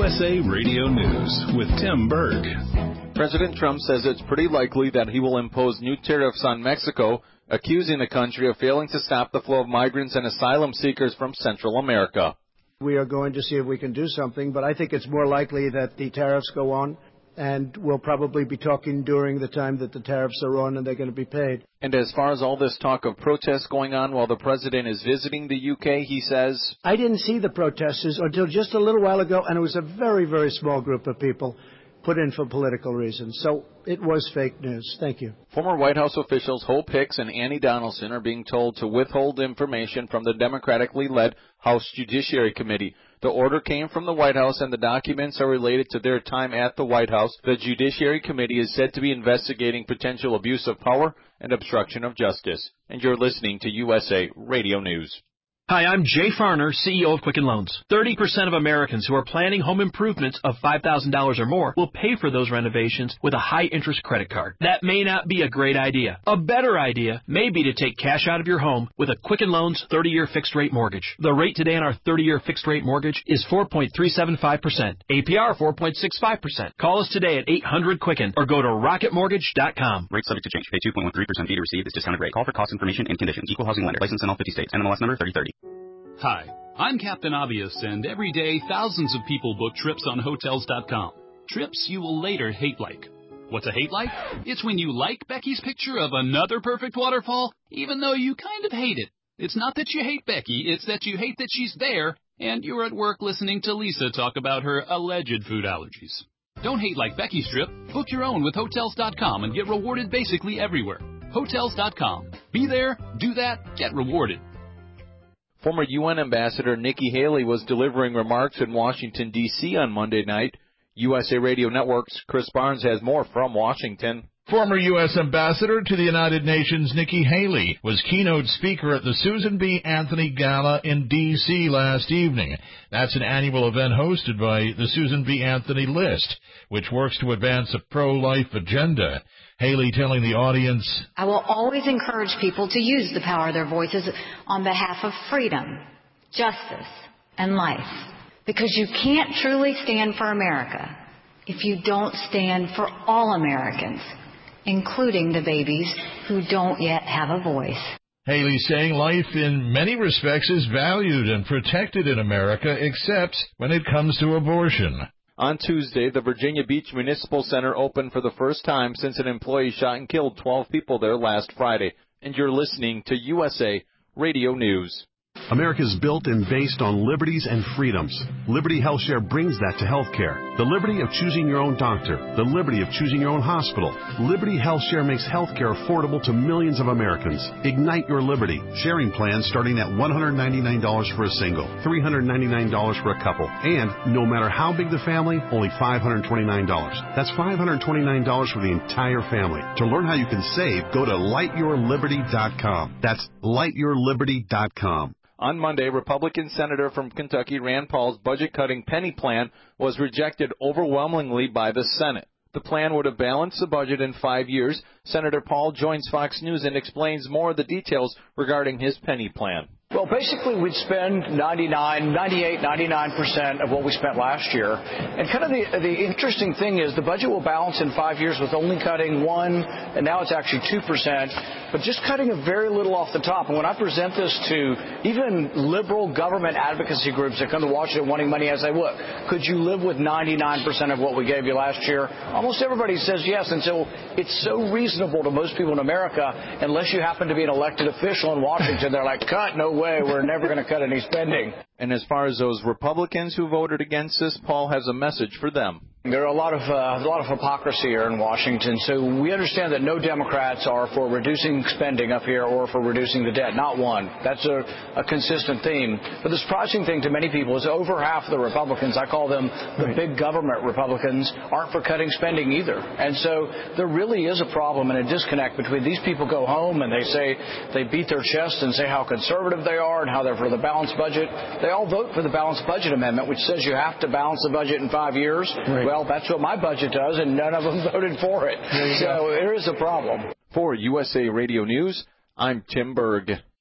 USA Radio News with Tim Berg. President Trump says it's pretty likely that he will impose new tariffs on Mexico, accusing the country of failing to stop the flow of migrants and asylum seekers from Central America. We are going to see if we can do something, but I think it's more likely that the tariffs go on, and we'll probably be talking during the time that the tariffs are on and they're going to be paid. And as far as all this talk of protests going on while the president is visiting the UK, he says, I didn't see the protesters until just a little while ago, and it was a very, very small group of people put in for political reasons. So it was fake news. Thank you. Former White House officials Hope Hicks and Annie Donaldson are being told to withhold information from the democratically led House Judiciary Committee. The order came from the White House, and the documents are related to their time at the White House. The Judiciary Committee is said to be investigating potential abuse of power and obstruction of justice. And you're listening to USA Radio News. Hi, I'm Jay Farner, CEO of Quicken Loans. 30% of Americans who are planning home improvements of $5,000 or more will pay for those renovations with a high-interest credit card. That may not be a great idea. A better idea may be to take cash out of your home with a Quicken Loans 30-year fixed-rate mortgage. The rate today on our 30-year fixed-rate mortgage is 4.375%. APR 4.65%. Call us today at 800-QUICKEN or go to rocketmortgage.com. Rate subject to change. Pay 2.13% fee to receive this discounted rate. Call for cost information and conditions. Equal housing lender. License in all 50 states. NMLS number 3030. Hi, I'm Captain Obvious, and every day thousands of people book trips on Hotels.com. Trips you will later hate like. What's a hate like? It's when you like Becky's picture of another perfect waterfall, even though you kind of hate it. It's not that you hate Becky, it's that you hate that she's there, and you're at work listening to Lisa talk about her alleged food allergies. Don't hate like Becky's trip. Book your own with Hotels.com and get rewarded basically everywhere. Hotels.com. Be there, do that, get rewarded. Former UN Ambassador Nikki Haley was delivering remarks in Washington, D.C. on Monday night. USA Radio Network's Chris Barnes has more from Washington. Former U.S. Ambassador to the United Nations Nikki Haley was keynote speaker at the Susan B. Anthony Gala in D.C. last evening. That's an annual event hosted by the Susan B. Anthony List, which works to advance a pro-life agenda. Haley telling the audience, I will always encourage people to use the power of their voices on behalf of freedom, justice, and life. Because you can't truly stand for America if you don't stand for all Americans, including the babies who don't yet have a voice. Haley saying life in many respects is valued and protected in America, except when it comes to abortion. On Tuesday, the Virginia Beach Municipal Center opened for the first time since an employee shot and killed 12 people there last Friday. And you're listening to USA Radio News. America is built and based on liberties and freedoms. Liberty HealthShare brings that to healthcare. The liberty of choosing your own doctor. The liberty of choosing your own hospital. Liberty HealthShare makes healthcare affordable to millions of Americans. Ignite your liberty. Sharing plans starting at $199 for a single, $399 for a couple, and no matter how big the family, only $529. That's $529 for the entire family. To learn how you can save, go to lightyourliberty.com. That's lightyourliberty.com. On Monday, Republican Senator from Kentucky Rand Paul's budget-cutting penny plan was rejected overwhelmingly by the Senate. The plan would have balanced the budget in 5 years. Senator Paul joins Fox News and explains more of the details regarding his penny plan. Well, basically, we'd spend 99% of what we spent last year. And kind of the interesting thing is the budget will balance in 5 years with only cutting 1%, and now it's actually 2%, but just cutting a very little off the top. And when I present this to even liberal government advocacy groups that come to Washington wanting money, I say, look, could you live with 99% of what we gave you last year? Almost everybody says yes. And so it's so reasonable to most people in America, unless you happen to be an elected official in Washington, they're like, cut, no way, we're never going to cut any spending. And as far as those Republicans who voted against this, Paul has a message for them. There are a lot of hypocrisy here in Washington. So we understand that no Democrats are for reducing spending up here or for reducing the debt. Not one. That's a consistent theme. But the surprising thing to many people is over half of the Republicans, I call them the big government Republicans, aren't for cutting spending either. And so there really is a problem and a disconnect between these people go home and they say they beat their chest and say how conservative they are and how they're for the balanced budget. They all vote for the balanced budget amendment, which says you have to balance the budget in 5 years. Right. Well, that's what my budget does, and none of them voted for it. So there is a problem. For USA Radio News, I'm Tim Berg.